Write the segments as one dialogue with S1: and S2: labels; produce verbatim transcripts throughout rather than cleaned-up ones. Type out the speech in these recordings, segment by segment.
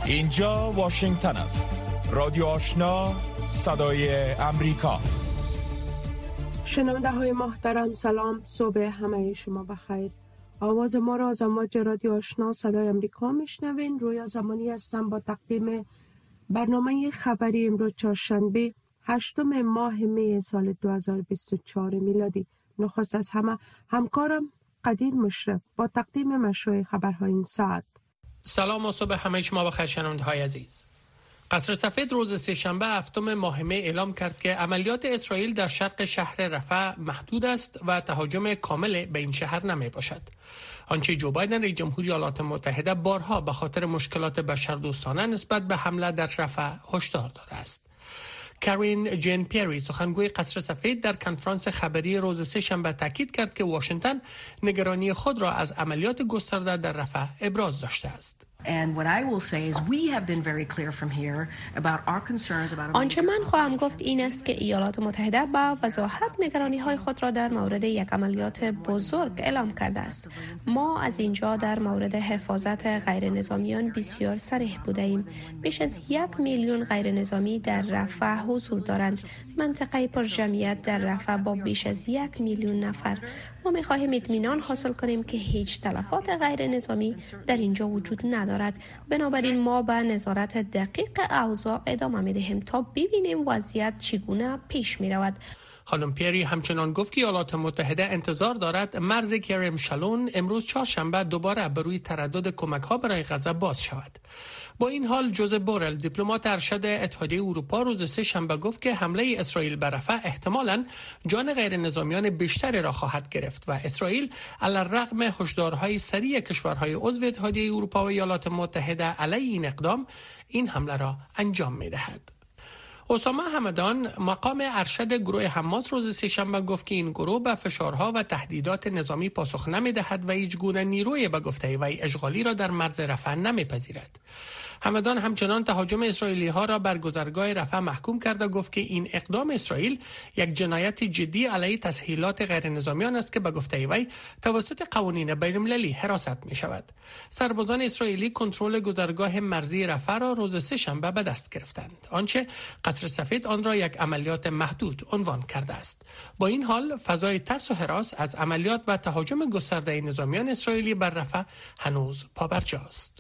S1: اینجا واشنگتن است. رادیو آشنا، صدای امریکا.
S2: شنونده های محترم سلام، صبح همه شما بخیر. آواز ما را از امواج رادیو آشنا صدای امریکا میشنوین. رویا زمانی هستم با تقدیم برنامه خبری امروز چهارشنبه هشتم ماه می سال دو هزار و بیست و چهار میلادی. نخست از همه همکارم قدیر مشرف با تقدیم مشروع خبرهای این ساعت.
S3: سلام و صبح همه شما بخیر شنونده های عزیز. قصر سفید روز سه‌شنبه هفتم ماه می اعلام کرد که عملیات اسرائیل در شرق شهر رفح محدود است و تهاجم کامل به این شهر نمی باشد. آنچه جو بایدن رئیس جمهوری ایالات متحده بارها به خاطر مشکلات بشردوستانه نسبت به حمله در رفح هشدار داده است. کارین جین پیری سخنگوی قصر سفید در کنفرانس خبری روز سه‌شنبه تاکید کرد که واشنگتن نگرانی خود را از عملیات گسترده در رفح ابراز داشته است.
S4: آنچه من خواهم گفت این است که ایالات متحده با وضاحت نگرانی‌های خود را در مورد یک عملیات بزرگ اعلام کرده است. ما از اینجا در مورد حفاظت غیر نظامیان بسیار صریح بوده ایم. بیش از یک میلیون غیر نظامی در رفح حضور دارند. منطقه پر جمعیت در رفح با بیش از یک میلیون نفر. ما می‌خواهیم اطمینان حاصل کنیم که هیچ تلفات غیر نظامی در اینجا وجود ندارد. بنابراین ما به نظارت دقیق اوضاع ادامه می‌دهیم تا ببینیم وضعیت چگونه پیش می‌رود.
S3: خانم پیری همچنان گفت که ایالات متحده انتظار دارد مرز کرم شالون امروز چهارشنبه دوباره بر روی تردد کمک‌ها برای غزه باز شود. با این حال جوزف بورل دیپلمات ارشد اتحادیه اروپا روز سه شنبه گفت که حمله اسرائیل بر رفح احتمالاً جان غیر نظامیان بیشتری را خواهد گرفت و اسرائیل علی‌رغم هشدارهای سریع کشورهای عضو اتحادیه اروپا و ایالات متحده علیه این اقدام این حمله را انجام می‌دهد. اسامه همدان مقام ارشد گروه حماس روز سه‌شنبه گفت که این گروه به فشارها و تهدیدات نظامی پاسخ نمی‌دهد و هیچ گونه نیروی به گفته وی اشغالی را در مرز رفح نمی‌پذیرد. همدان همچنان تهاجم اسرائیلی ها را بر گذرگاه رفح محکوم کرد و گفت که این اقدام اسرائیل یک جنایت جدی علیه تسهیلات غیر نظامیان است که به گفته وی توسط قوانین بین‌المللی حراست می شود. سربازان اسرائیلی کنترل گذرگاه مرزی رفح را روز سه شنبه به دست گرفتند، آنچه قصر سفید آن را یک عملیات محدود عنوان کرده است. با این حال فضای ترس و هراس از عملیات و تهاجم گسترده نظامیان اسرائیلی بر رفح هنوز پابرجاست.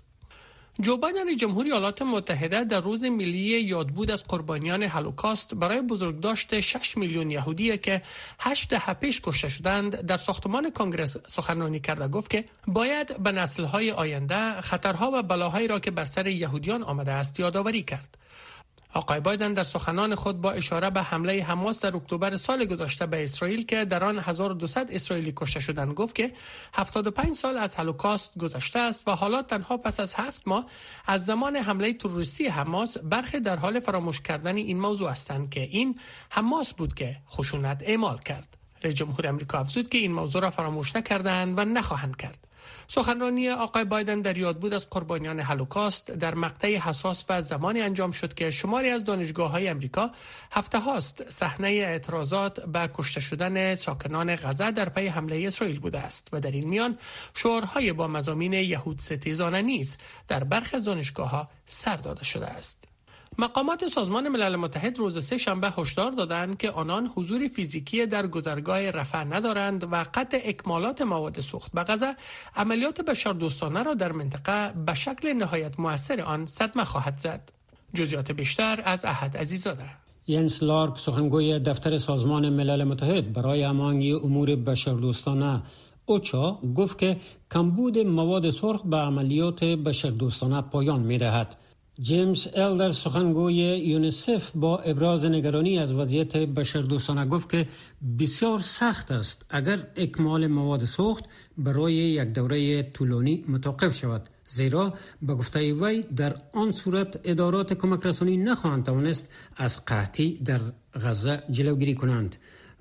S3: جو بایدن رئیس جمهوری ایالات متحده در روز ملی یادبود از قربانیان هولوکاست برای بزرگداشت شش میلیون یهودی که هشت دهه پیش کشته شدند در ساختمان کنگره سخنرانی کرده گفت که باید به نسل‌های آینده خطرها و بلاهایی را که بر سر یهودیان آمده است یادآوری کرد. آقای بایدن در سخنان خود با اشاره به حمله حماس در اکتبر سال گذشته به اسرائیل که در آن هزار و دویست اسرائیلی کشته شدند گفت که هفتاد و پنج سال از هولوکاست گذشته است و حالا تنها پس از هفت ماه از زمان حمله تروریستی حماس برخی در حال فراموش کردن این موضوع هستند که این حماس بود که خشونت اعمال کرد. رئیس جمهور آمریکا افزود که این موضوع را فراموش نکردند و نخواهند کرد. سخنرانی آقای بایدن در یادبود از قربانیان هولوکاست در مقطعی حساس و زمانی انجام شد که شماری از دانشگاه‌های آمریکا هفته هاست صحنه اعتراضات به کشته شدن ساکنان غزه در پی حمله اسرائیل بوده است و در این میان شعارهای با مضامین یهود ستیزانه نیز در برخی از دانشگاه‌ها سر داده شده است. مقامات سازمان ملل متحد روز سه شنبه هشدار دادند که آنان حضور فیزیکی در گذرگاه رفح ندارند و قطع اکمالات مواد سوخت به غزه عملیات بشردوستانه را در منطقه به شکل نهایت مؤثر آن صدمه خواهد زد. جزئیات بیشتر از احد عزیزاده.
S5: ینس لارک سخنگوی دفتر سازمان ملل متحد برای هماهنگی امور بشردوستانه اوچا گفت که کمبود مواد سرخ به عملیات بشردوستانه پایان می‌دهد. جیمز الدر سخنگوی یونیسف با ابراز نگرانی از وضعیت بشردوستانه گفت که بسیار سخت است اگر اکمال مواد سوخت برای یک دوره طولانی متوقف شود، زیرا به گفته وی در آن صورت ادارات کمک رسانی نخواهند توانست از قحطی در غزه جلوگیری کنند.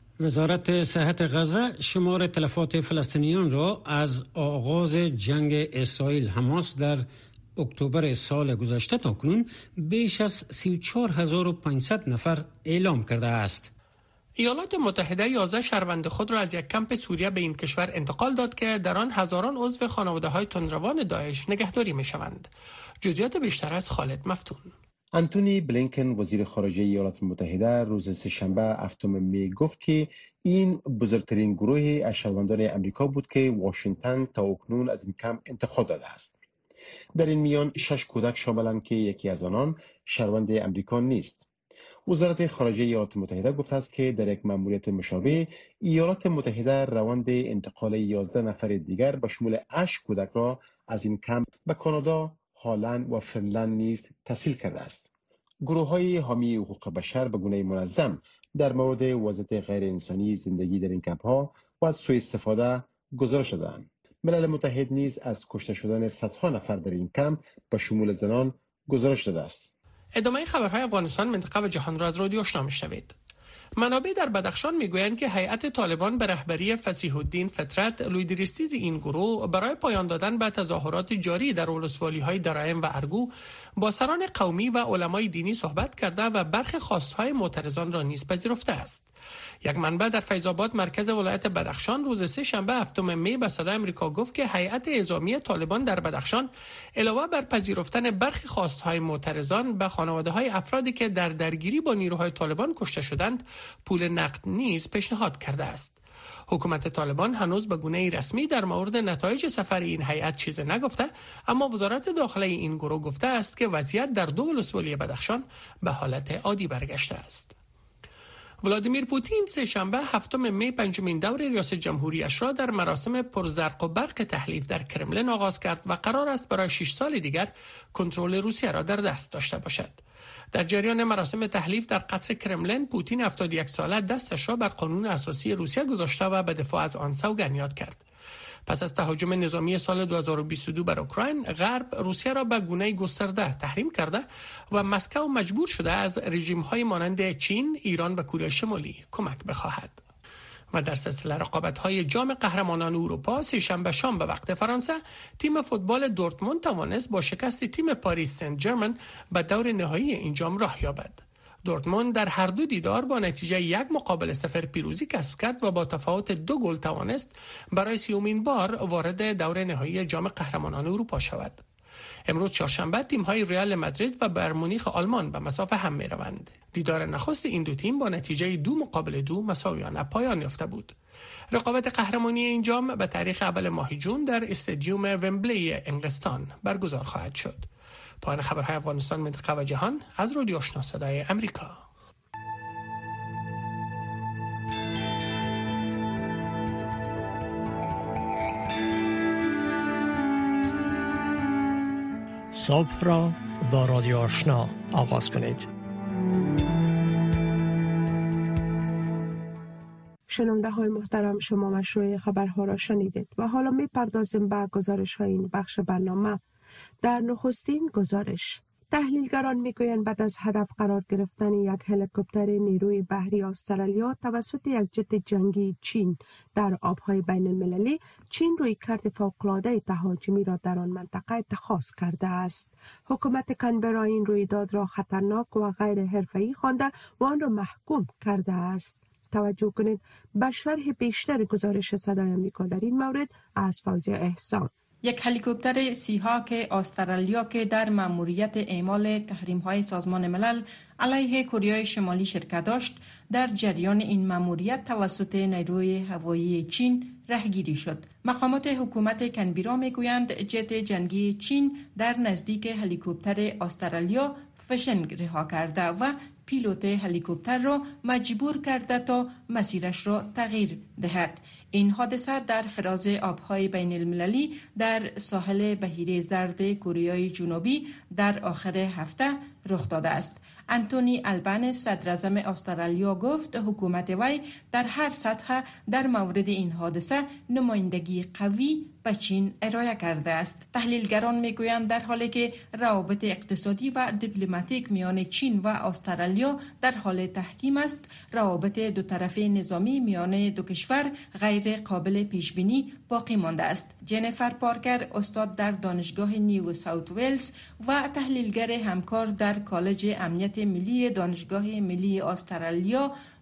S5: وزارت صحت غزه شمار تلفات فلسطینیان را از آغاز جنگ اسرائیل حماس در اکتبر سال گذشته تاکنون بیش از سی و چهار هزار و پانصد نفر اعلام کرده است.
S3: ایالات متحده یازده شهروند خود را از یک کمپ سوریه به این کشور انتقال داد که در آن هزاران عضو خانواده‌های تندروان داعش نگهداری می‌شوند. جزئیات بیشتر از خالد مفتون.
S6: آنتونی بلینکن وزیر خارجه ایالات متحده روز سه‌شنبه هفتم می گفت که این بزرگترین گروه از شهروندان امریکا بود که واشنگتن تا اکنون از این کمپ انتقال داده است. در این میان شش کودک شاملند که یکی از آنان شهروند امریکا نیست. وزارت خارجه ایالات متحده گفته است که در یک مأموریت مشابه ایالات متحده روند انتقال یازده نفر دیگر به شمول هشت کودک را از این کمپ به کانادا، هلند و فنلند نیز تسهیل کرده است. گروه‌های حامی حقوق بشر به گونه منظم در مورد وضعیت غیر انسانی زندگی در این کمپ‌ها و از سوء استفاده گزارش دادند. ملل متحد نیز از کشته شدن صدها نفر در این کمپ به شمول زنان گزارش داده است.
S3: ادامه خبرهای افغانستان، منطقه و جهان را از رادیو آشنا میشنوید. منابع در بدخشان میگویند که هیئت طالبان به رهبری فصیح الدین فطرت، لیدرستیز این گروه، برای پایان دادن به تظاهرات جاری در ولسوالی‌های درایم و ارگو با سران قومی و علمای دینی صحبت کرده و برخی خواستهای معترضان را نیز پذیرفته است. یک منبع در فیض آباد مرکز ولایت بدخشان روز سه شنبه هفتم می به صدای آمریکا گفت که هیئت اعزامی طالبان در بدخشان علاوه بر پذیرفتن برخی خواستهای معترضان به خانواده‌های افرادی که در درگیری با نیروهای طالبان کشته شدند پول نقد نیز پیشنهاد کرده است. حکومت طالبان هنوز به گونه رسمی در مورد نتایج سفر این هیئت چیزی نگفته، اما وزارت داخله این گروه گفته است که وضعیت در دو ولسوالی بدخشان به حالت عادی برگشته است. ولادیمیر پوتین سه شنبه هفتم می پنجمین دور ریاست جمهوریش را در مراسم پرزرق و برق تحلیف در کرملین آغاز کرد و قرار است برای شش سال دیگر کنترل روسیه را در دست داشته باشد. در جریان مراسم تحلیف در قصر کرملین، پوتین هفتاد و یک ساله دستش را بر قانون اساسی روسیه گذاشته و به دفاع از آن سوگند یاد کرد. پس از تهاجم نظامی سال دو هزار و بیست و دو بر اوکراین، غرب روسیه را به گونه گسترده تحریم کرده و مسکو مجبور شده از رژیم‌های مانند چین، ایران و کره شمالی کمک بخواهد. و در سلسله رقابت‌های جام قهرمانان اروپا، سه‌شنبه شام به وقت فرانسه، تیم فوتبال دورتموند توانست با شکست تیم پاریس سن ژرمن به دور نهایی این جام راه یابد. دورتموند در هر دو دیدار با نتیجه یک مقابل صفر پیروزی کسب کرد و با تفاوت دو گل توانست برای سیومین بار وارد دور نهایی جام قهرمانان اروپا شود. امروز چهارشنبه تیم‌های ریال مادرید و بایر مونیخ آلمان به مسافه هم می‌روند. دیدار نخست این دو تیم با نتیجه دو مقابل دو مساویانه پایان یافته بود. رقابت قهرمانی این جام به تاریخ اول ماه جون در استادیوم ومبلی انگلستان برگزار خواهد شد. پایان خبرهای افغانستان، منطقه و جهان از رادیو آشنا صدای آمریکا.
S7: صبح را با رادیو آشنا آغاز کنید.
S2: شنونده های محترم، شما مشروع خبرها را شنیدید و حالا می پردازیم به گزارش های این بخش برنامه. در نخستین گزارش، تحلیلگران میگویند بعد از هدف قرار گرفتن یک هلیکوپتر نیروی بحری استرالیا توسط یک جت جنگی چین در آبهای بین المللی، چین روی کرد فوق‌العاده تهاجمی را در آن منطقه اتخاذ کرده است. حکومت کانبرا این رویداد را خطرناک و غیر حرفه‌ای خوانده و آن را محکوم کرده است. توجه کنید به شرح بیشتر گزارش صدای آمریکا در این مورد از فوزیه احسان.
S8: یک هلیکوپتر سی‌هاک استرالیا که در مأموریت اعمال تحریم‌های سازمان ملل علیه کره شمالی شرکت داشت، در جریان این مأموریت توسط نیروی هوایی چین رهگیری شد. مقامات حکومت کانبرا میگویند جت جنگی چین در نزدیک هلیکوپتر استرالیا فشنگ رها کرده و پیلوت هلیکوپتر را مجبور کرده تا مسیرش را تغییر دهد. این حادثه در فراز آبهای بین المللی در ساحل بحیره زرد کره جنوبی در آخر هفته رخ داده است. انتونی البنز صدر اعظم استرالیا گفت حکومت وی در هر سطح در مورد این حادثه نمایندگی قوی به چین ارائه کرده است. تحلیلگران میگویند در حالی که روابط اقتصادی و دیپلماتیک میان چین و استرالیا در حال تحکیم است، روابط دو طرفه نظامی میان دو کشور غیر قابل پیش بینی باقی مانده است. جنیفر پارکر، استاد در دانشگاه نیو ساوت ویلز و تحلیلگر همکار در کالج امنیت ملی دانشگاه ملی استرالیا،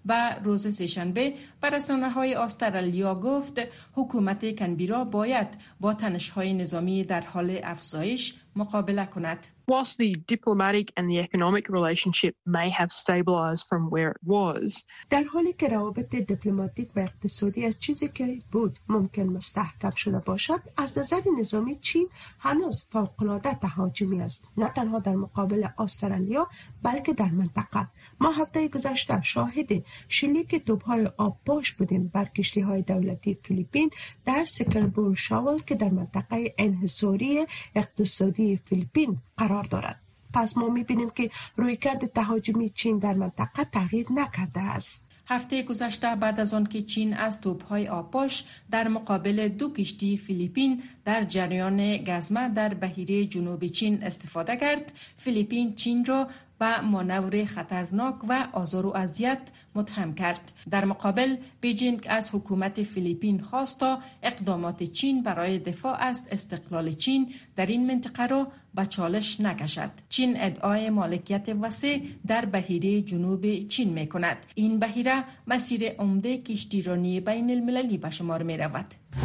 S8: و روز سه‌شنبه به رسانه‌های استرالیا گفت حکومت کنبرا باید با تنش‌های نظامی در حال افزایش مقابله کند.
S9: Whilst the diplomatic and the economic relationship may have stabilized from where it was,
S2: در حالی که روابط دیپلماتیک و اقتصادی از چیزی که بود ممکن مستحکم شده باشد، از نظر نظامی چین هنوز فوق‌العاده تهاجمی است، نه تنها در مقابل استرالیا بلکه در منطقه. ما هفته گذشته شاهد شلیک توپ‌های آبپاش بودیم بر کشتی‌های دولتی فیلیپین در سکربور شاول که در منطقه انحصاری اقتصادی فیلیپین قرار دارد. پس ما می‌بینیم که رویکرد تهاجمی چین در منطقه تغییر نکرده است.
S8: هفته گذشته بعد از آن که چین از توپ‌های آبپاش در مقابل دو کشتی فیلیپین در جریان گزمه در بحیره جنوب چین استفاده کرد، فیلیپین چین را و مانور خطرناک و آزار و اذیت متهم کرد. در مقابل بیجینگ از حکومت فیلیپین خواست تا اقدامات چین برای دفاع از استقلال چین در این منطقه را به چالش نکشد. چین ادعای مالکیت وسیع در بحیره جنوب چین می کند. این بحیره مسیر عمده کشتیرانی بین المللی به شمار می رود.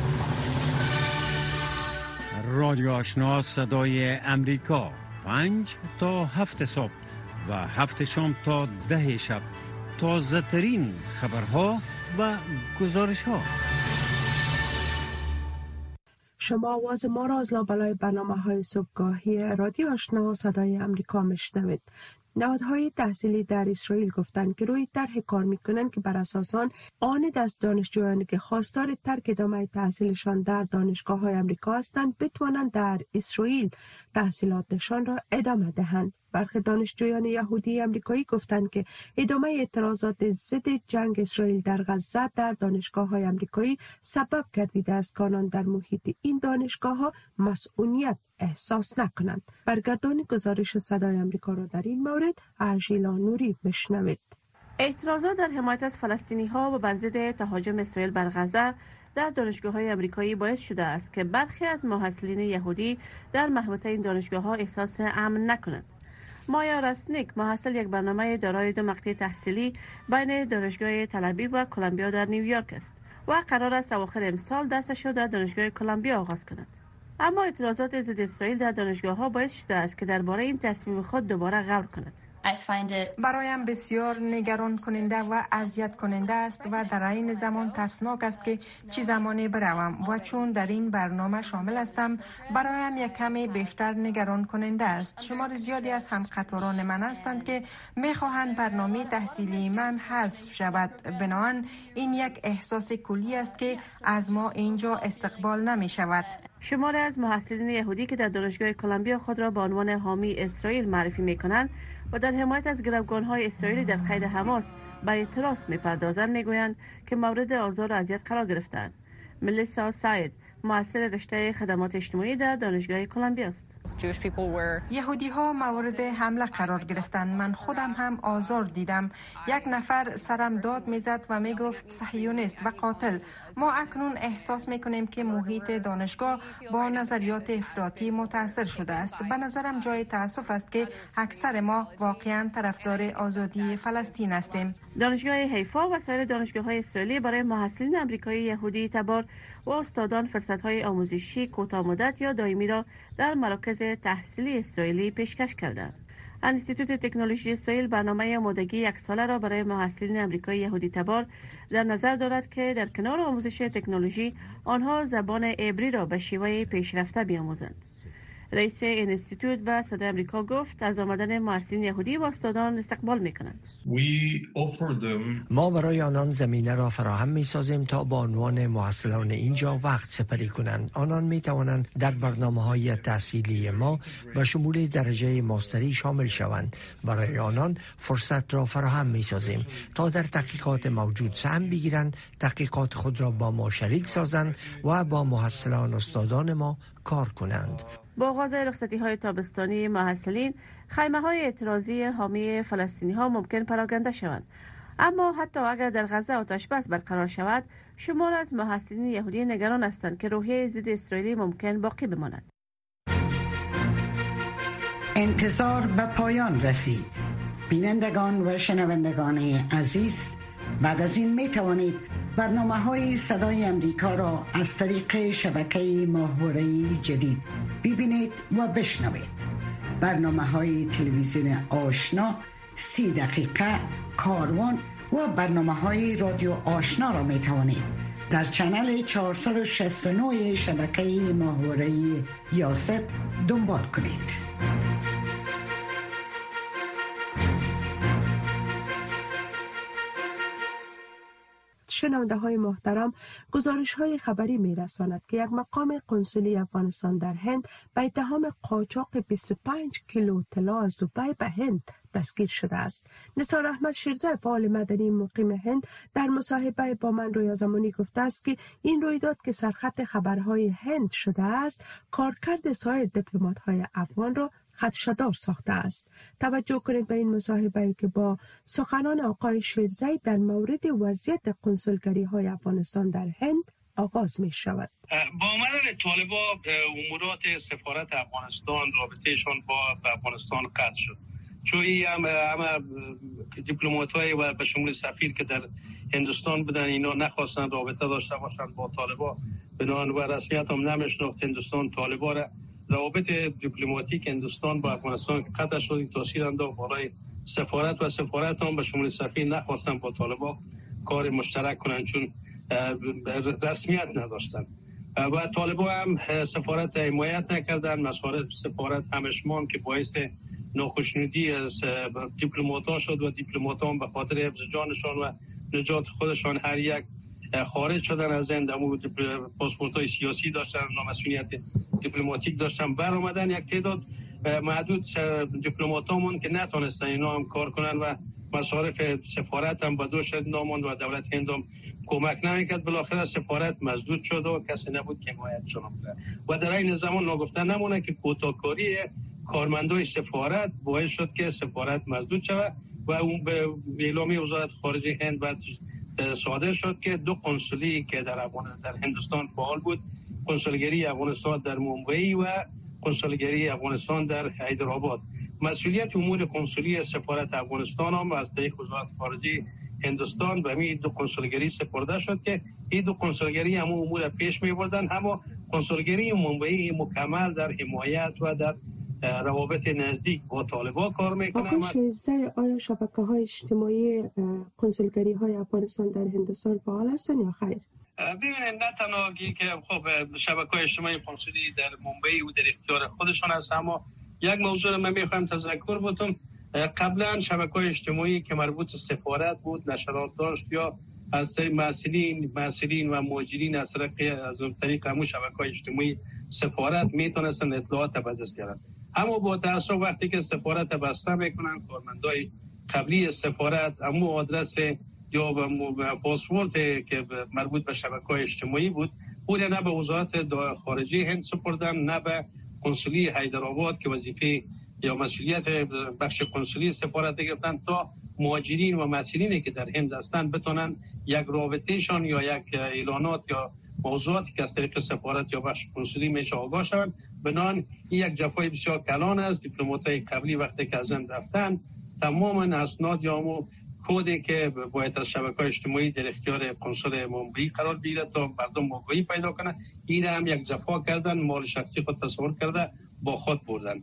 S5: رادیو آشنا صدای امریکا، پنج تا هفت صبح و هفت شام تا ده شب، تازه ترین خبرها و گزارش ها.
S2: شما آواز ما را از لابلای برنامه های صبحگاهی رادیو آشنا صدای امریکا میشنوید. نهادهای تحصیلی در اسرائیل گفتند که روی طرح کار میکنند که بر اساس آن آن دست دانشجویانی که خواستار ترک ادامه تحصیلشان در دانشگاه‌های آمریکا هستند بتوانند در اسرائیل تحصیلاتشان را ادامه دهند. برخی دانشجویان یهودی آمریکایی گفتند که ادامه اعتراضات ضد جنگ اسرائیل در غزه در دانشگاه‌های آمریکایی سبب گردیده است که آنان در محیط این دانشگاه‌ها مسئولیت احساس نکنند. برگردان گزارش صدای آمریکا را در این مورد ارژیلا نوری بشنوید.
S4: اعتراضات در حمایت از فلسطینی‌ها و بر ضد تهاجم اسرائیل بر غزه در دانشگاه‌های آمریکایی باعث شده است که برخی از محصلین یهودی در محوطه این دانشگاه‌ها احساس امن نکنند. مایا راسنیک محصل یک برنامه دارای دو مقطع تحصیلی بین دانشگاه تل‌آویو و کلمبیا در نیویورک است و قرار است اواخر امسال درسش را در دانشگاه کلمبیا آغاز کند. اما اعتراضات ضد اسرائیل در دانشگاه‌ها باعث شده است که درباره این تصمیم خود دوباره غور کند.
S8: برایم بسیار نگران کننده و اذیت کننده است و در این زمان ترسناک است که چه زمانی بروم و چون در این برنامه شامل هستم برایم یک کمی بیشتر نگران کننده است. شمار زیادی از همقطاران من هستند که میخواهند برنامه تحصیلی من حذف شود. بنابراین این یک احساس کلی است که از ما اینجا استقبال نمی شود.
S4: شماری از محصلین یهودی که در دانشگاه کلمبیا خود را به عنوان حامی اسرائیل معرفی می‌کنند و در حمایت از گروگان‌های اسرائیلی در قید حماس به اعتراض می‌پردازند می‌گویند که مورد آزار و اذیت قرار گرفتند. ملیسا ساید محصل رشته خدمات اجتماعی در دانشگاه کلمبیا است.
S8: یهودی ها مورد حمله قرار گرفتند. من خودم هم آزار دیدم. یک نفر سرم داد میزد و میگفت صهیونیست و قاتل. ما اکنون احساس میکنیم که محیط دانشگاه با نظریات افراطی متاثر شده است. به نظرم جای تأسف است که اکثر ما واقعا طرفدار آزادی فلسطین هستیم.
S4: دانشگاه حیفا و سایر دانشگاه‌های اسرائیلی برای محصلین آمریکایی یهودی تبار و استادان فرصت‌های آموزشی کوتاه‌مدت یا دائمی را در مراکز تحصیلی اسرائیلی پیشکش کردند. انستیتوت تکنولوژی اسرائیل برنامه آمادگی یک ساله را برای محصلین آمریکایی یهودی تبار در نظر دارد که در کنار آموزش تکنولوژی آنها زبان عبری را به شیوه پیشرفته بیاموزند. رئیس انستیتوت به صدای آمریکا گفت از آمدن محصلین یهودی و استادان استقبال می‌کنند.
S7: ما برای آنان زمینه را فراهم می‌سازیم تا با عنوان محصلان اینجا وقت سپری کنند. آنان می‌توانند در برنامه‌های تحصیلی ما به شمول درجه ماستری شامل شوند. برای آنان فرصت را فراهم می‌سازیم تا در تحقیقات موجود سهم بگیرند، تحقیقات خود را با ما شریک سازند و با محصلان استادان ما کار کنند.
S4: با آغاز رخصتی‌های تابستانی محصلین، خیمه‌های اعتراضی حامی فلسطینی‌ها ممکن پراکنده شوند. اما حتی اگر در غزه آتش بس برقرار شود، شمار از محصلین یهودی نگران هستند که روحیه ضد اسرائیلی ممکن باقی بماند.
S10: انتظار به پایان رسید. بینندگان و شنوندگان عزیز، بعد از این می توانید برنامه های صدای امریکا را از طریق شبکه ماهواره‌ای جدید ببینید و بشنوید. برنامه های تلویزیون آشنا، سی دقیقه، کاروان و برنامه های رادیو آشنا را می توانید در چنل چهارصد و شصت و نه شبکه ماهواره‌ای یاست دنبال کنید.
S2: شنونده های محترم، گزارش های خبری می رساند که یک مقام قنصلی افغانستان در هند به اتهام قاچاق بیست و پنج کیلو طلا از دبی به هند دستگیر شده است. نثار احمد شیرزای فعال مدنی مقیم هند در مصاحبه با من رویا زمانی گفته است که این رویداد که سرخط خبرهای هند شده است، کارکرد سایر دیپلمات‌های افغان را خدشه‌دار ساخته است. توجه کنید به این مصاحبه که با سخنان آقای شیرزای در مورد وضعیت قنصلگری های افغانستان در هند آغاز می شود.
S11: با آمدن طالبا امورات سفارت افغانستان رابطهشان با افغانستان قطع شد. چون هم همه دیپلمات‌های و به شمول سفیر که در هندوستان بودن اینا نخواستن رابطه داشته باشند با طالبا، بنابراین و رسمیت هم نمیشناخت هندوستان طالبا را. روابط دیپلماتیک هندوستان با افغانستان قطع شد، تاثیر انداخت بالای سفارت و سفارت هم به شمول سفیر نخواستن با طالبا کار مشترک کنن چون رسمیت نداشتن و طالبا هم سفارت حمایت نکردن. مسائل سفارت همشمان که باعث ناخشنودی از دیپلمات‌ها شد و دیپلمات‌ها هم به خاطر حفظ جانشان و نجات خودشان هر یک خارج شدن از هند. امو پاسپورت‌های سیاسی داشتن، نامسئولیت دیپلماتیک داشتن، بر آمدن یک تعداد محدود دیپلماتامون که نتونستن اینا هم کار کنن و مصارف سفارت هم به دوش ناموند و دولت هند هم کمک نمیکرد. بالاخره سفارت مسدود شد و کسی نبود که حمایت شد و در این زمان نگفتن نمونه که کوتاکاری کارمندای سفارت باعث شد که سفارت مسدود شود و اون به اعلامیه وزارت خارجه هند بعد صادر شد که دو قنصلی که در افغانستان در هندوستان فعال بود، قنصلگری افغانستان در ممبئی و قنصلگری افغانستان در حیدرآباد، مسئولیت امور قنصلی سفارت افغانستان هم از طریق وزارت خارجه هندوستان به این دو قنصلگری سپرده شد که این دو قنصلگری هم امور پیش می‌بردن. اما قنصلگری ممبئی مکمل در حمایت و در روابط نزدیک با طالبان کار میکنه.
S2: آقای شیرزای، آیا شبکه‌های اجتماعی قنصلگری‌های افغانستان در هندوستان فعال هستند یا خیر؟
S11: ببینید نه تنها که خب شبکه‌های اجتماعی قنصلی در ممبئی و در اختیار خودشان هست، اما یک موضوع رو من میخوام تذکر بدم. قبلا شبکه‌های اجتماعی که مربوط به سفارت بود، نشرات داشت یا از طریق مسئولین مسئولین و مهاجرین از طریق از طریق همون شبکه‌های اجتماعی سفارت میتونستن اطلاعات به دست بیارن. اما با تأسف وقتی که سفارت بسته میکنن، کارمندای قبلی سفارت همون آدرس یا پاسپورت که مربوط به شبکه‌های اجتماعی بود بود نه به وزارت خارجه هند سپردن، نه به قنصلی حیدرآباد که وظیفه یا مسئولیت بخش قنصلی سفارت گرفتن تا مهاجرین و مسئولینی که در هند هستند بتونن یک رابطهشان یا یک اعلانات یا موضوعاتی که از طریق سفارت یا بخش قنصلی میشه آگاه شوند. بنان این یک جفای بسیار کلان است. دیپلمات‌های قبلی وقتی که از هند رفتن تماما اسناد یا همون کدی که باید از شبکه‌های اجتماعی در اختیار قنصل ممبئی قرار بگیره تا مردم آگاهی پیدا کنن، این هم یک جفا کردن، مال شخصی خود تصور کرده با خود بردن.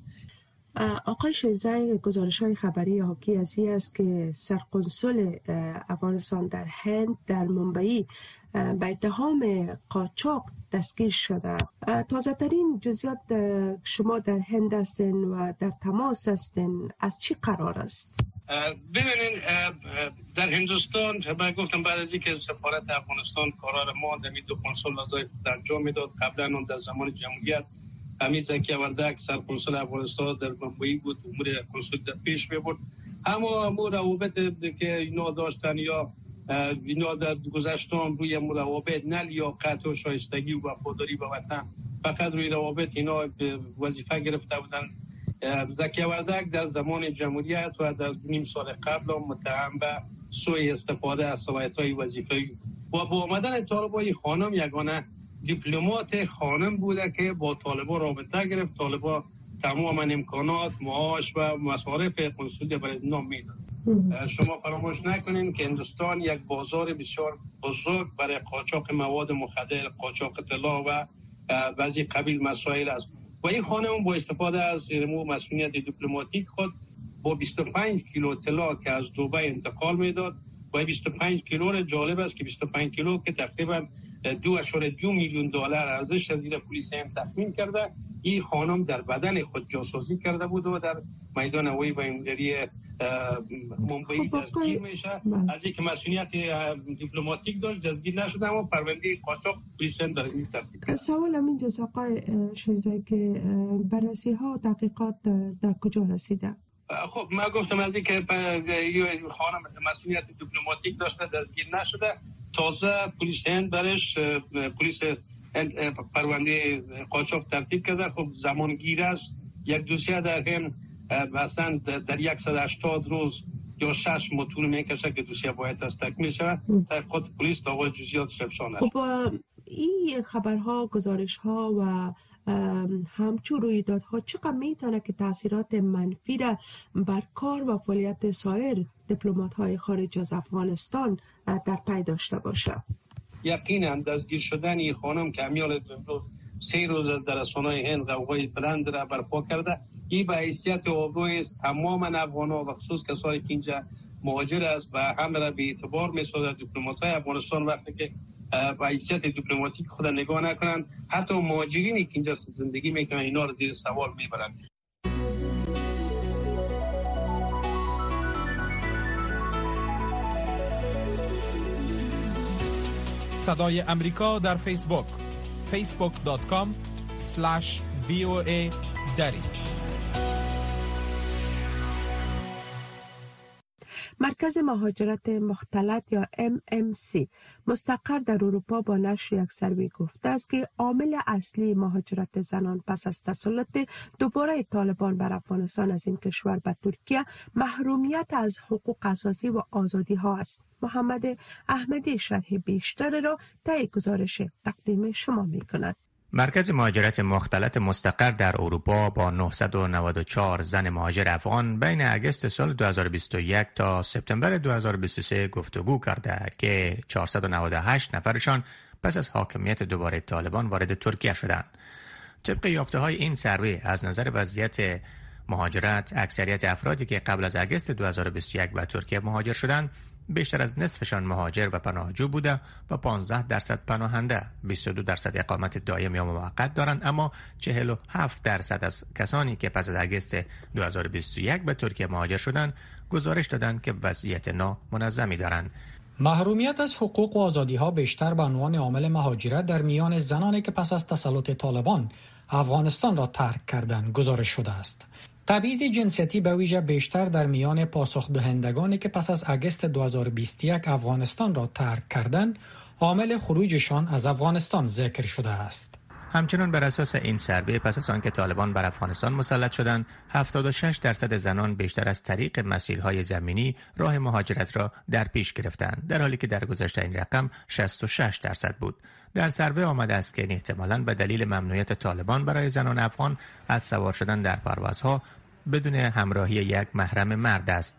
S2: آقای شیرزای، گزارش‌های خبری حاکی از این است که سرقنصل افغانستان در هند در ممبئی به اتهام قاچاق دستگیر شده. تازه ترین جزئیات شما در هند هستین و در تماس هستین، از چی قرار است؟
S11: ببینین در هندوستان من گفتم بعد از اینکه سفارت افغانستان قرار ما در دو قنصل وظایف انجام میداد، قبلا اون در زمان جمهوریت حمید زکی وردک سرقنصل افغانستان در ممبئی بود، امور قنصل در پیش میبرد. اما امور روابط که اینا داشتن یا اینا در گذشتان روی روابط نه لیاقت و شایستگی و وفاداری به وطن، فقط روی روابط اینا وظیفه گرفته بودن. زکی وردک در زمان جمهوریت و در نیم سال قبل متهم به سوء استفاده از صلاحیت‌های وظیفه‌ای و با آمدن طالبای خانم یگانه دیپلمات خانم بوده که با طالبا رابطه گرفت. طالبا تمام امکانات، معاش و مصارف قنصلی برای نام میداد. شما فراموش نکنین که هندوستان یک بازار بسیار بزرگ برای قاچاق مواد مخدر، قاچاق طلا و بعضی قبیل مسائل است و این خانم با استفاده از رمو مسئولیت دیپلماتیک خود با بیست و پنج کیلو طلا که از دبی انتقال میداد و بیست و پنج کیلو را جالب است که بیست و پنج کیلو که تقریبا دو اشاره دو میلیون دلار ارزش زیر پلیس هم تخمین کرده، این خانم در بدن خود جاسوسی کرده بود و در میدان هوایی بین‌المللی ممبئی دستگیر میشه. از اینکه مسئولیت دیپلماتیک داشت دستگیر نشده اما پرونده قاچاق پلیس هم در این ترتیب.
S2: سوال همین جز آقای شیرزایی که بررسی ها و تحقیقات در کجا رسیده؟
S11: خب من گفتم از اینکه خانم مسئولیت دیپلماتیک داشته دستگیر نشده، تازه پلیس هند برش پلیس پرونده قاچاق ترتیب کرده. خب زمانگیر است، یک دوسیه در هند مثلا در صد و هشتاد روز یا شش ماه طول میکشه که دوسیه باید تکمیل شود. در خود پلیس تا آقای جزئیات افشا نشد.
S2: خب این خبرها، گزارش‌ها و همچون رویدادها چقدر میتونه که تاثیرات منفی را بر کار و فعالیت سایر دیپلمات‌های خارج از افغانستان در پی داشته باشه؟
S11: یقینا دستگیر شدن این خانم که امیال امروز سه روز از در رسانه‌های هند غوغای بلند را برپا کرده، این به حیثیت آبروی است تمام افغان‌ها و خصوص کسایی که اینجا مهاجر است و همه را به اعتبار می‌سازد. دیپلمات‌های افغانستان وقتی که به حیثیت دیپلماتیک خود نگاه نکنن، حتی مهاجرینی که اینجا زندگی میکنن اینا رو زیر سوال میبرن.
S1: صدای امریکا در فیسبوک فیسبوک دات کام اسلش وی او ای دری.
S2: مرکز مهاجرت مختلط یا ام ام سی مستقر در اروپا با نشر یک سروی گفته است که عامل اصلی مهاجرت زنان پس از تسلط دوباره طالبان بر افغانستان از این کشور به ترکیه محرومیت از حقوق اساسی و آزادی ها است. محمد احمدی شرح بیشتر را طی گزارش تقدیم شما می کند.
S12: مرکز مهاجرت مختلط مستقر در اروپا با نهصد و نود و چهار زن مهاجر افغان بین اگست سال دو هزار و بیست و یک تا سپتامبر دو هزار و بیست و سه گفتگو کرده که چهارصد و نود و هشت نفرشان پس از حاکمیت دوباره طالبان وارد ترکیه شدند. طبق یافته‌های این سروی از نظر وضعیت مهاجرت، اکثریت افرادی که قبل از اگست دو هزار و بیست و یک به ترکیه مهاجر شدند بیشتر از نصفشان مهاجر و پناهجو بوده و پانزده درصد پناهنده، بیست و دو درصد اقامت دائم یا موقت دارند، اما چهل و هفت درصد از کسانی که پس از اگست دو هزار و بیست و یک به ترکیه مهاجر شدند گزارش دادند که وضعیت نامنظمی دارند.
S13: محرومیت از حقوق و آزادی ها بیشتر به عنوان عامل مهاجرت در میان زنانی که پس از تسلط طالبان افغانستان را ترک کردند گزارش شده است. تبعیض جنسیتی به ویژه بیشتر در میان پاسخ دهندگانی که پس از اگست دو هزار و بیست و یک افغانستان را ترک کردند عامل خروجشان از افغانستان ذکر شده است.
S12: همچنان بر اساس این سروی پس از آنکه طالبان بر افغانستان مسلط شدند، هفتاد و شش درصد زنان بیشتر از طریق مسیرهای زمینی راه مهاجرت را در پیش گرفتند، در حالی که در گذشته این رقم شصت و شش درصد بود. در سروی آمده است که این احتمالاً به دلیل ممنوعیت طالبان برای زنان افغان از سوار شدن در پروازها بدون همراهی یک محرم مرد است.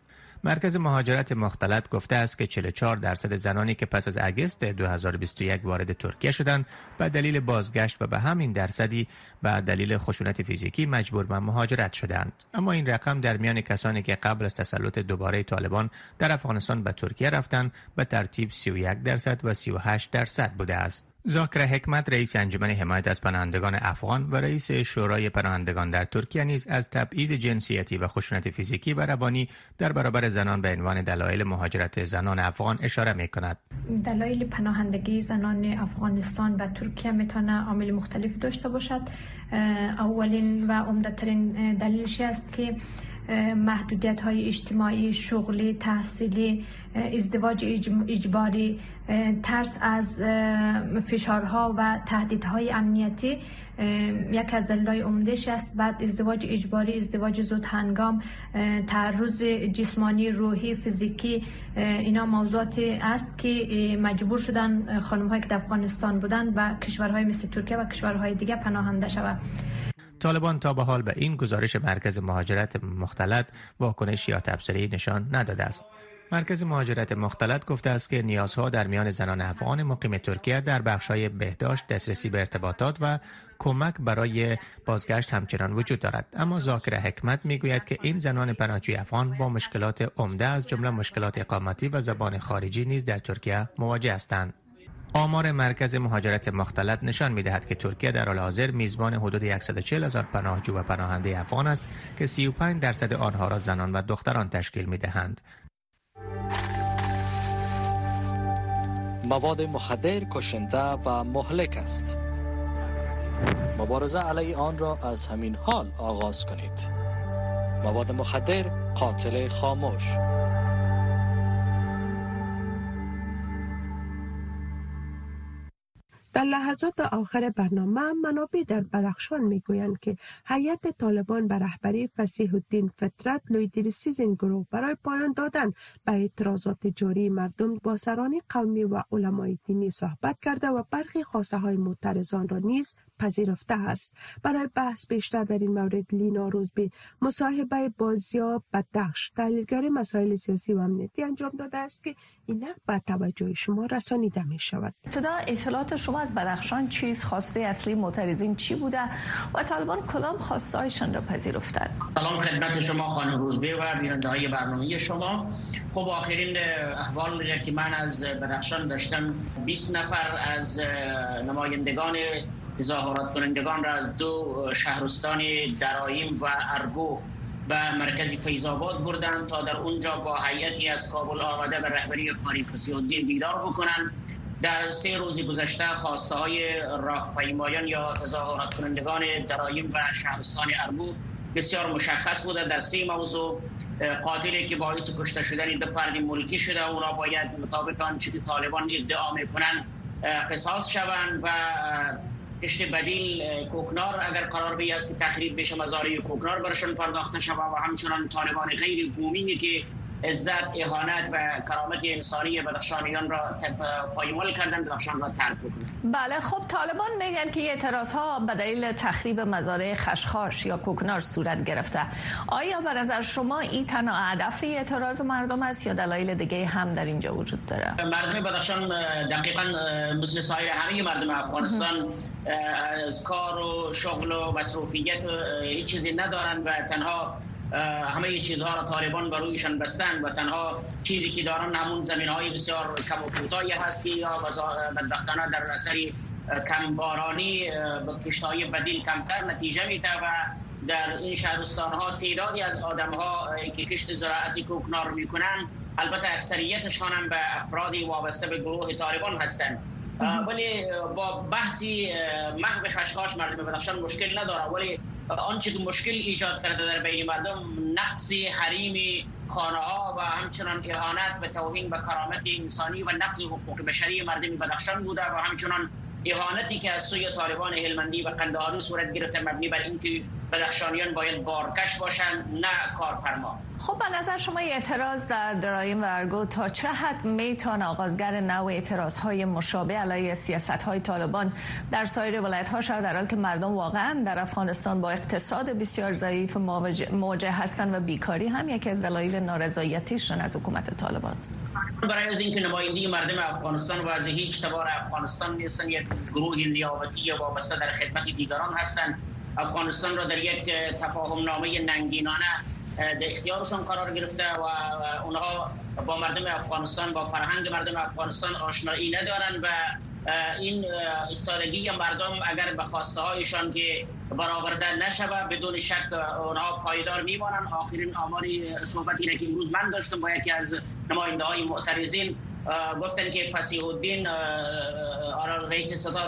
S12: مرکز مهاجرت مختلط گفته است که چهل و چهار درصد زنانی که پس از اگست دو هزار و بیست و یک وارد ترکیه شدند به دلیل بازگشت و به همین درصدی به دلیل خشونت فیزیکی مجبور به مهاجرت شدند. اما این رقم در میان کسانی که قبل از تسلط دوباره طالبان در افغانستان به ترکیه رفتند به ترتیب سی و یک درصد و سی و هشت درصد بوده است. ذاکر حکمت رئیس انجمن حمایت از پناهندگان افغان و رئیس شورای پناهندگان در ترکیه نیز از تبعیض جنسیتی و خشونت فیزیکی و روانی در برابر زنان به عنوان دلایل مهاجرت زنان افغان اشاره می‌کند.
S14: دلایل پناهندگی زنان افغانستان و ترکیه میتونه عامل مختلفی داشته باشد. اولین و عمده‌ترین دلیلش است که محدودیت های اجتماعی، شغلی، تحصیلی، ازدواج اجباری، ترس از فشارها و تهدیدهای امنیتی یک از دلایل عمده‌اش است. بعد ازدواج اجباری، ازدواج زود هنگام، تعرض جسمانی، روحی، فیزیکی، اینا موضوعاتی است که مجبور شدن خانم‌هایی که در افغانستان بودند و کشورهای مثل ترکیه و کشورهای دیگه پناهنده شوند.
S12: طالبان تا به حال به این گزارش مرکز مهاجرت مختلط واکنش یا تبصره‌ای نشان نداده است. مرکز مهاجرت مختلط گفته است که نیازها در میان زنان افغان مقیم ترکیه در بخش‌های بهداشت، دسترسی به ارتباطات و کمک برای بازگشت همچنان وجود دارد. اما ذاکر حکمت میگوید که این زنان پناهجوی افغان با مشکلات عمده از جمله مشکلات اقامتی و زبان خارجی نیز در ترکیه مواجه هستند. آمار مرکز مهاجرت مختلط نشان می‌دهد که ترکیه در حال حاضر میزبان حدود صد و چهل هزار پناهجو و پناهنده افغان است که سی و پنج درصد آنها را زنان و دختران تشکیل می‌دهند.
S15: مواد مخدر کشنده و مهلک است. مبارزه علیه آن را از همین حال آغاز کنید. مواد مخدر قاتل خاموش.
S2: در لحظات آخر برنامه منابع در بدخشان میگویند که هیئت طالبان به رهبری فصیح الدین فطرت لیدر سیزن گروه برای پایان دادن به اعتراضات جاری مردم با سران قومی و علمای دینی صحبت کرده و برخی خواسته های معترضان را نیز پذیرفته است. برای بحث بیشتر در این مورد لینا روزبی مصاحبه با ضیا بدخش تحلیلگر مسائل سیاسی و امنیتی انجام داده است که این به توجه شما رسانیده می شود.
S16: ابتدا اطلاعات شما از بدخشان چیز، خواسته اصلی معترضین چی بوده و طالبان کدام خواسته هایشان را پذیرفتند؟
S17: سلام خدمت شما خانم روزبی و بیننده های برنامه شما. خب آخرین احوال که من از بدخشان داشتم، بیست نفر از نمایندگان تظاهرات کنندگان را از دو شهرستان درایم و ارگو به مرکز فیض‌آباد بردند تا در اونجا با هیئتی از کابل آمده به رهبری قاری فصیح الدین دیدار بکنند. در سه روز گذشته خواسته های راهپیمایان یا تظاهرات کنندگان درایم و شهرستان ارگو بسیار مشخص بوده. در سه موضوع: قاتلی که باعث کشته شدن دو فرد ملکی شده، اونا باید مطابق آنچه که طالبان ادعا میکنند قصاص شوند و کشت بدیل کوکنار اگر قرار بی است که تخریب بشه مزارع کوکنار برشان پرداخته شود و همچنان طالبان غیر قومی که عزت، اهانت و کرامت انسانی بدخشانیان را پایمال کردن بدخشان را ترک بکنند.
S16: بله، خب طالبان میگن که اعتراض ها به دلیل تخریب مزارع خشخاش یا کوکنار صورت گرفته. آیا به نظر شما این تنها هدف اعتراض مردم است یا دلایل دیگه هم در اینجا وجود داره؟
S17: مردم بدخشان دقیقاً مثل سایر همه مردم افغانستان از کار و شغل و مصروفیت هیچ چیزی ندارند و تنها همه چیزها را طالبان بر رویشان بستند و تنها چیزی که دارن همون زمین‌های بسیار کم و کوتاهی هست که یا بدبختانه در اثر کم بارانی کشت‌های بدیل کمتر نتیجه میده و در این شهرستان‌ها تعدادی از آدم‌ها که کشت زراعتی کوکنار میکنن، البته اکثریتشان هم به افرادی وابسته به گروه طالبان هستند. ولی با بحثی محو خشخاش مردم بدخشان مشکل نداره، ولی آنچه که مشکل ایجاد کرده در بین مردم نقص حریم خانه ها و همچنان اهانت و توهین به کرامت انسانی و نقض حقوق بشری مردم بدخشان بوده و همچنان اهانتی که از سوی طالبان هلمندی و قندهاری صورت گرفته مبنی بر اینکه بدخشانیان باید بارکش باشند نه کارفرما.
S16: خب به نظر شما اعتراض در درایم و ارگو تا چه حد میتونه آغازگر نوع اعتراضهای مشابه علیه سیاست‌های طالبان در سایر ولایت‌ها شود، در حالی که مردم واقعا در افغانستان با اقتصاد بسیار ضعیف مواجه هستند و بیکاری هم یکی از دلایل نارضایتیشون از حکومت طالبان است؟
S17: برای از اینکه نمایندگی مردم افغانستان و از هیچ تبار افغانستان نیستن، یک گروه نیابتی وابسته در خدمت دیگران هستند. افغانستان را در یک تفاهم نامه ننگینانه در اختیارشان قرار گرفته و اونها با مردم افغانستان، با فرهنگ مردم افغانستان آشنایی ندارند و این ایستادگی مردم اگر به خواسته هایشان که برآورده نشود بدون شک اونها پایدار میمانند. آخرین آماری صحبت اینه که امروز من داشتم با یکی از نماینده های معترضین، گفتن که فصیح الدین رئیس ستاد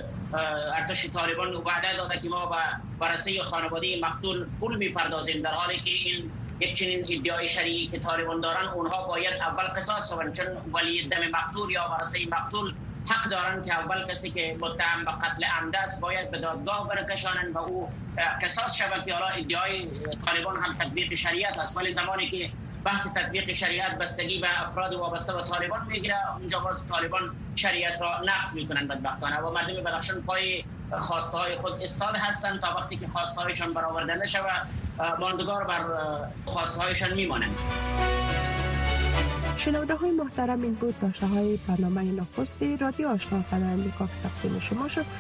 S17: ارتش طالبان وعده داده که ما به ورثه خانواده مقتول پول میپردازیم، در حالی که این یک چنین ادعای شرعی که طالبان دارن اونها باید اول قصاص شوند، چون ولی دم مقتول یا ورثه مقتول حق دارن که اول کسی که متهم به قتل عمد است باید به دادگاه برکشانند و او قصاص شود که حالا ادعای طالبان هم تطبیق شریعت است. ولی زمانی که بحث تطبیق شریعت بستگی به افراد وابسته به طالبان میگیره، اونجا باز طالبان شریعت را نقض میکنن بدبختانه و مردم بدخشان پای خواسته های خود ایستاده هستند تا وقتی که خواسته هایشان برآورده نشه و ماندگار بر خواسته هایشان میمانند.
S2: شنونده های محترم، این بود داشته های برنامه نخستی رادیو آشنا صدای امریکا که تقدیم شما شد.